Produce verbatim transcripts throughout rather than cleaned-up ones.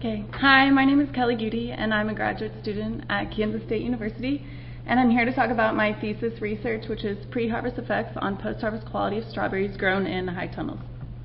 Okay. Hi, my name is Kelly Goody, and I'm a graduate student at Kansas State University, and I'm here to talk about my thesis research, which is pre-harvest effects on post-harvest quality of strawberries grown in high tunnels.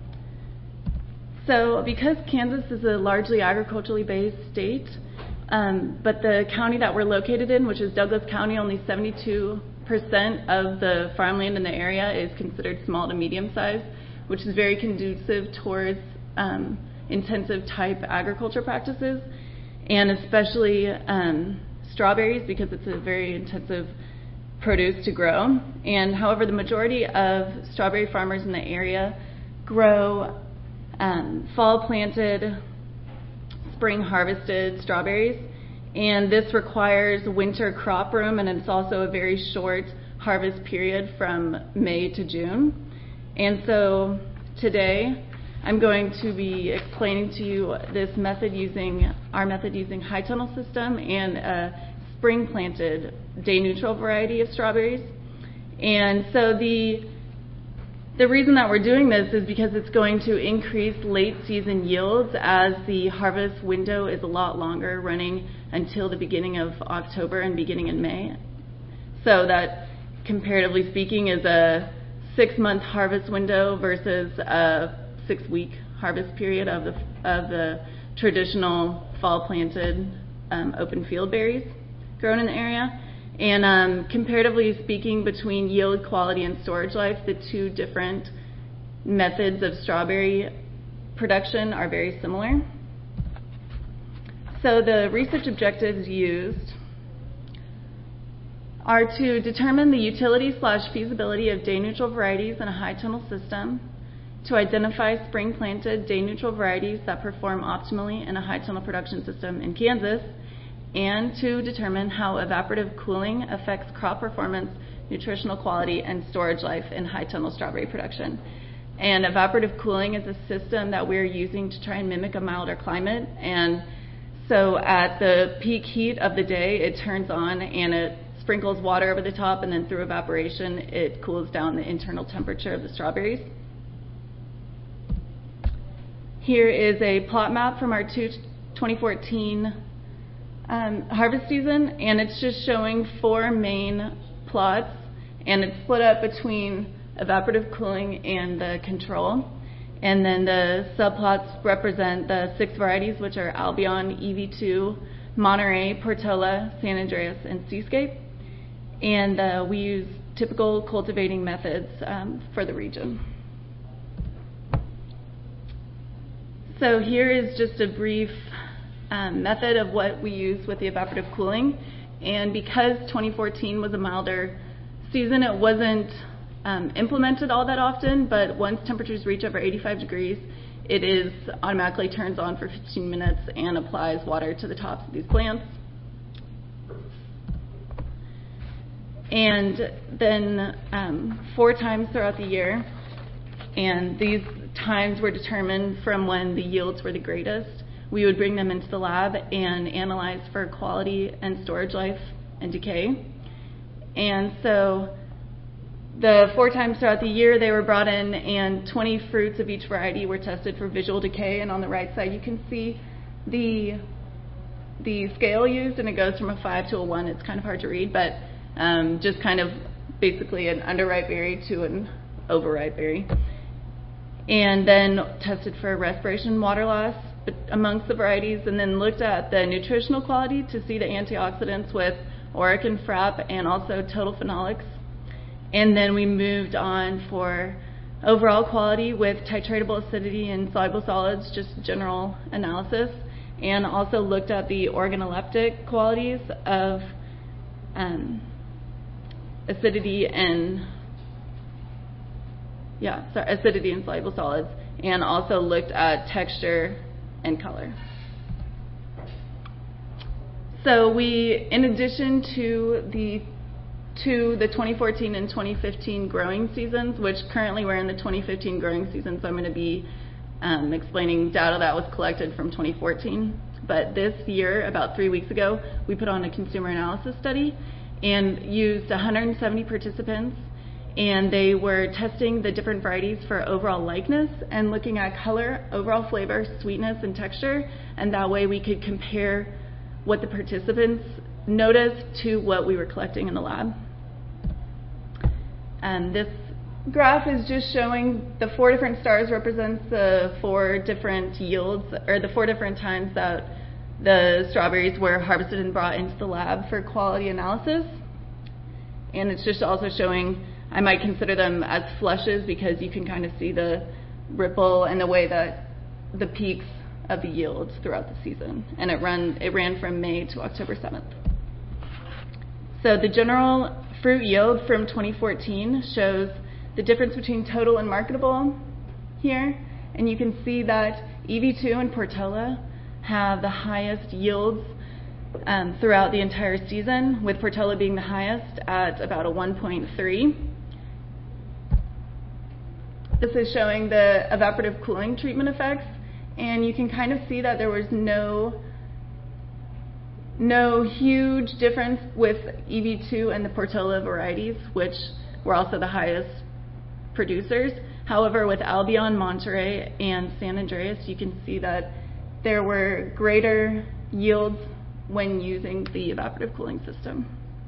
So because Kansas is a largely agriculturally based state, um, but the county that we're located in, which is Douglas County, only seventy-two percent of the farmland in the area is considered small to medium size, which is very conducive towards um, intensive type agriculture practices, and especially um, strawberries, because it's a very intensive produce to grow. And however, the majority of strawberry farmers in the area grow um, fall planted, spring harvested strawberries, and this requires winter crop room, and it's also a very short harvest period from May to June. And so today I'm going to be explaining to you this method using, our method using high tunnel system and a spring planted day neutral variety of strawberries. And so the, the reason that we're doing this is because it's going to increase late season yields, as the harvest window is a lot longer, running until the beginning of October and beginning in May. So that, comparatively speaking, is a six month harvest window versus a six-week harvest period of the of the traditional fall-planted um, open field berries grown in the area. And um, comparatively speaking, between yield, quality, and storage life, the two different methods of strawberry production are very similar. So the research objectives used are to determine the utility slash feasibility of day-neutral varieties in a high-tunnel system, to identify spring-planted day-neutral varieties that perform optimally in a high-tunnel production system in Kansas, and to determine how evaporative cooling affects crop performance, nutritional quality, and storage life in high-tunnel strawberry production. And evaporative cooling is a system that we're using to try and mimic a milder climate. And so at the peak heat of the day, it turns on and it sprinkles water over the top, and then through evaporation, it cools down the internal temperature of the strawberries. Here is a plot map from our twenty fourteen um, harvest season, and it's just showing four main plots, and it's split up between evaporative cooling and the control. And then the subplots represent the six varieties, which are Albion, E V two, Monterey, Portola, San Andreas, and Seascape. And uh, we use typical cultivating methods um, for the region. So here is just a brief um, method of what we use with the evaporative cooling. And because twenty fourteen was a milder season, it wasn't um, implemented all that often, but once temperatures reach over eighty-five degrees, it is automatically turns on for fifteen minutes and applies water to the tops of these plants. And then um, four times throughout the year, and these times were determined from when the yields were the greatest. We would bring them into the lab and analyze for quality and storage life and decay. And so the four times throughout the year, they were brought in, and twenty fruits of each variety were tested for visual decay. And on the right side, you can see the the scale used, and it goes from a five to a one. It's kind of hard to read, but um, just kind of basically an underripe berry to an overripe berry. And then tested for respiration water loss amongst the varieties, and then looked at the nutritional quality to see the antioxidants with ORAC and FRAP, and also total phenolics. And then we moved on for overall quality with titratable acidity and soluble solids, just general analysis, and also looked at the organoleptic qualities of um, acidity and Yeah, so acidity and soluble solids, and also looked at texture and color. So we, in addition to the to the twenty fourteen and twenty fifteen growing seasons, which currently we're in the twenty fifteen growing season, so I'm going to be um, explaining data that was collected from twenty fourteen. But this year, about three weeks ago, we put on a consumer analysis study and used one hundred seventy participants and they were testing the different varieties for overall likeness and looking at color, overall flavor, sweetness, and texture, and that way we could compare what the participants noticed to what we were collecting in the lab. And this graph is just showing the four different stars represents the four different yields, or the four different times that the strawberries were harvested and brought into the lab for quality analysis. And it's just also showing, I might consider them as flushes because you can kind of see the ripple and the way that the peaks of the yields throughout the season. And it ran, it ran from May to October seventh. So the general fruit yield from twenty fourteen shows the difference between total and marketable here. And you can see that E V two and Portola have the highest yields um, throughout the entire season, with Portola being the highest at about a one point three. This is showing the evaporative cooling treatment effects, and you can kind of see that there was no no huge difference with E V two and the Portola varieties, which were also the highest producers. However, with Albion, Monterey, and San Andreas, you can see that there were greater yields when using the evaporative cooling system.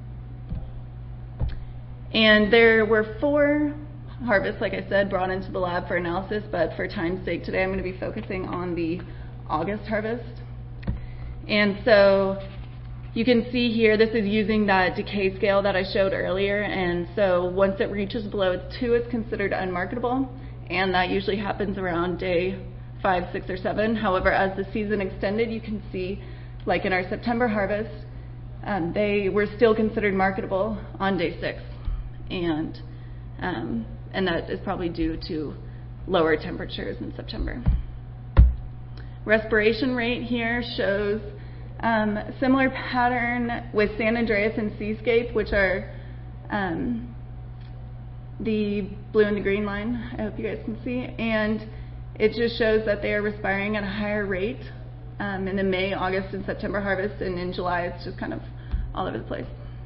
And there were four harvests, like I said, brought into the lab for analysis, but for time's sake today I'm going to be focusing on the August harvest. And so you can see here, this is using that decay scale that I showed earlier, and so once it reaches below two, it's considered unmarketable, and that usually happens around day five, six, or seven. However, as the season extended, you can see, like in our September harvest, um, they were still considered marketable on day six, and um, and that is probably due to lower temperatures in September. Respiration rate here shows um, similar pattern with San Andreas and Seascape, which are um, the blue and the green line, I hope you guys can see, and it just shows that they are respiring at a higher rate um, in the May, August, and September harvest, and in July it's just kind of all over the place.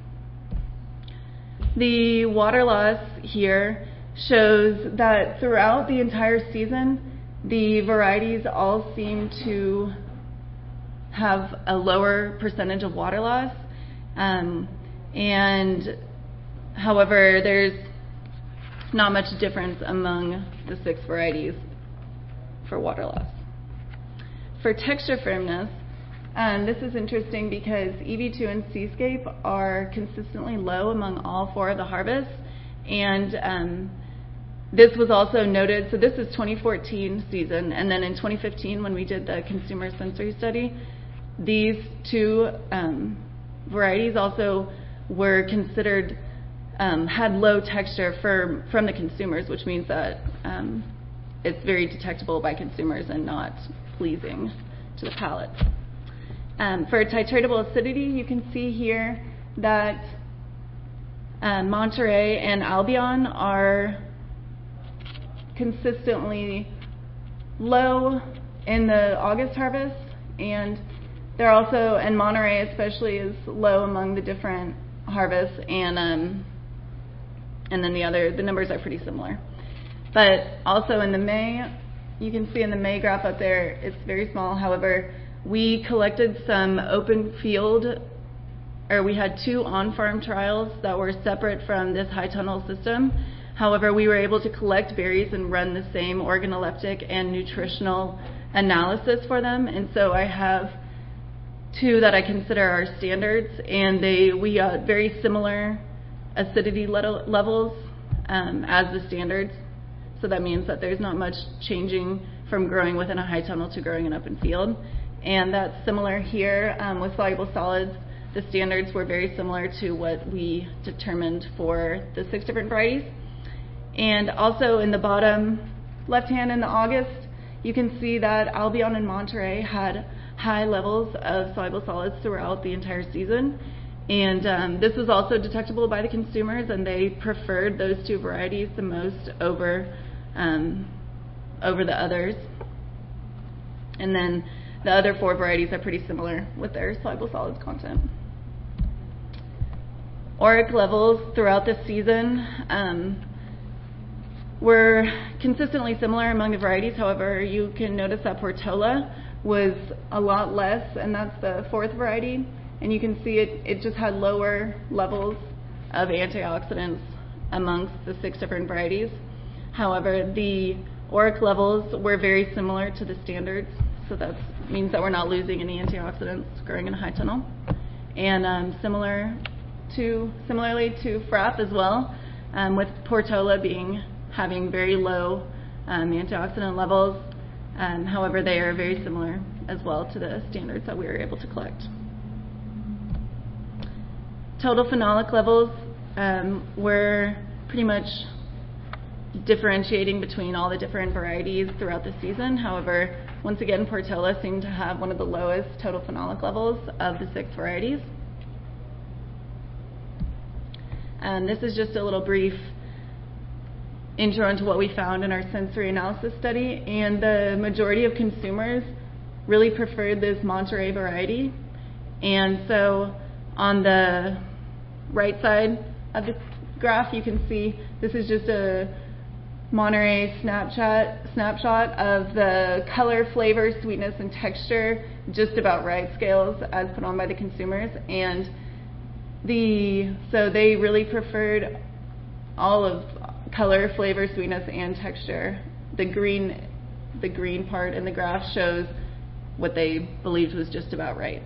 The water loss here shows that throughout the entire season, the varieties all seem to have a lower percentage of water loss, um, and however, there's not much difference among the six varieties for water loss. For texture firmness, um, this is interesting because E V two and Seascape are consistently low among all four of the harvests, and um, this was also noted, so this is twenty fourteen season, and then in twenty fifteen when we did the consumer sensory study, these two um, varieties also were considered, um, had low texture for, from the consumers, which means that um, it's very detectable by consumers and not pleasing to the palate. Um, for titratable acidity, you can see here that uh, Monterey and Albion are consistently low in the August harvest, and they're also, and Monterey especially, is low among the different harvests, and um, and then the other, the numbers are pretty similar. But also in the May, you can see in the May graph up there, it's very small. However, we collected some open field, or we had two on-farm trials that were separate from this high tunnel system. However, we were able to collect berries and run the same organoleptic and nutritional analysis for them. And so I have two that I consider our standards, and they we got very similar acidity le- levels um, as the standards. So that means that there's not much changing from growing within a high tunnel to growing in open field. And that's similar here um, with soluble solids. The standards were very similar to what we determined for the six different varieties. And also in the bottom left hand in the August, you can see that Albion and Monterey had high levels of soluble solids throughout the entire season. And um, this was also detectable by the consumers, and they preferred those two varieties the most over, um, over the others. And then the other four varieties are pretty similar with their soluble solids content. Auric levels throughout the season. Um, were consistently similar among the varieties. However, you can notice that Portola was a lot less, and that's the fourth variety. And you can see it, it just had lower levels of antioxidants amongst the six different varieties. However, the ORAC levels were very similar to the standards, so that means that we're not losing any antioxidants growing in a high tunnel. And um, similar to, similarly to Frapp as well, um, with Portola being having very low um, antioxidant levels. Um, however, they are very similar as well to the standards that we were able to collect. Total phenolic levels um, were pretty much differentiating between all the different varieties throughout the season. However, once again, Portola seemed to have one of the lowest total phenolic levels of the six varieties. And this is just a little brief intro into what we found in our sensory analysis study, and the majority of consumers really preferred this Monterey variety. And so on the right side of the graph, you can see this is just a Monterey snapshot, snapshot of the color, flavor, sweetness, and texture, just about right scales as put on by the consumers. And the so they really preferred all of color, flavor, sweetness, and texture. The green, the green part in the graph shows what they believed was just about right.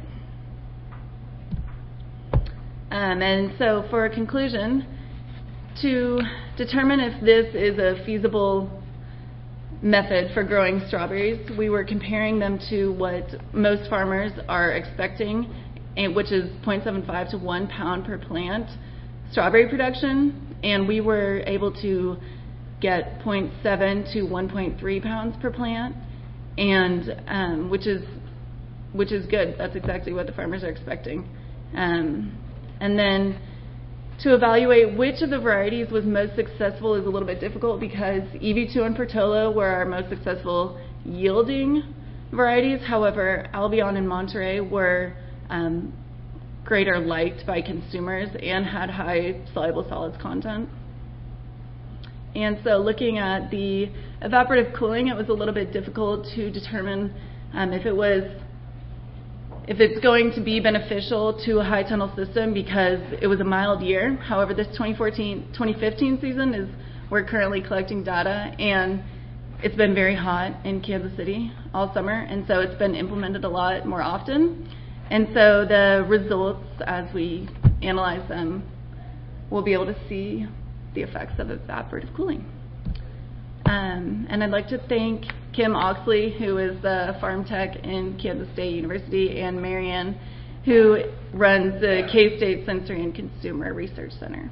Um, and so for a conclusion, to determine if this is a feasible method for growing strawberries, we were comparing them to what most farmers are expecting, which is zero point seven five to one pound per plant strawberry production. And we were able to get zero point seven to one point three pounds per plant, and um, which is which is good. That's exactly what the farmers are expecting. Um, and then to evaluate which of the varieties was most successful is a little bit difficult, because E V two and Portola were our most successful yielding varieties. However, Albion and Monterey were um, greater liked by consumers and had high soluble solids content. And so looking at the evaporative cooling, it was a little bit difficult to determine um, if it was if it's going to be beneficial to a high tunnel system, because it was a mild year. However, this twenty fourteen twenty fifteen season is we're currently collecting data, and it's been very hot in Kansas City all summer, and so it's been implemented a lot more often. And so the results, as we analyze them, we'll be able to see the effects of evaporative cooling. Um, and I'd like to thank Kim Oxley, who is the farm tech in Kansas State University, and Marianne, who runs the K-State Sensory and Consumer Research Center.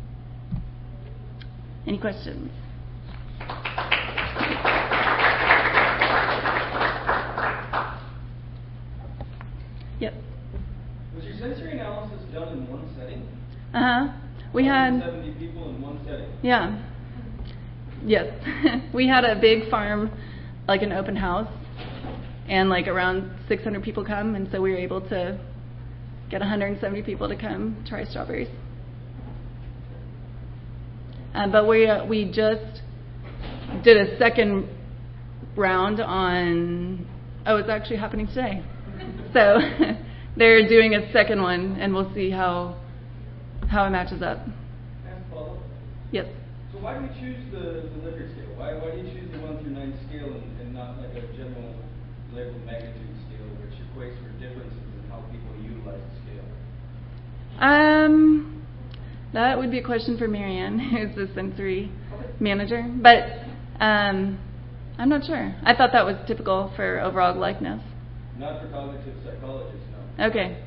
Any questions? Yep. Was your sensory analysis done in one setting? Uh-huh. We had seventy people in one setting. Yeah. Yes. We had a big farm, like an open house, and like around six hundred people come, and so we were able to get one hundred seventy people to come try strawberries. Um, but we uh, we just did a second round on. Oh, it's actually happening today. So they're doing a second one, and we'll see how how it matches up. Can I ask a follow-up? Yes. So why do you choose the, the Likert scale? Why why do you choose the one through nine scale and, and not like a general label magnitude scale, which equates for differences in how people utilize the scale? Um, that would be a question for Marianne, who's the sensory okay. manager. But um, I'm not sure. I thought that was typical for overall likeness. Not for cognitive psychologists, no. Okay.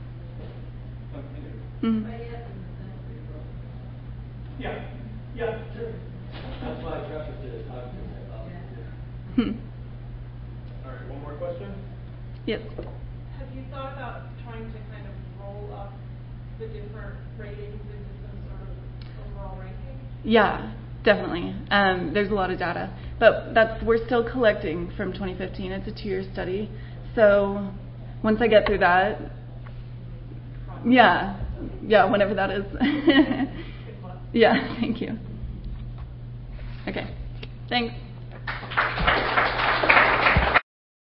Mm-hmm. Yeah, yeah, sure. That's why I trusted to talk to psychologists. Hmm. All right, one more question? Yes. Have you thought about trying to kind of roll up the different ratings into some sort of overall ranking? Yeah, definitely. Um, there's a lot of data, but that's we're still collecting from twenty fifteen. It's a two-year study. So once I get through that, yeah, yeah, whenever that is. Yeah, thank you. Okay, thanks.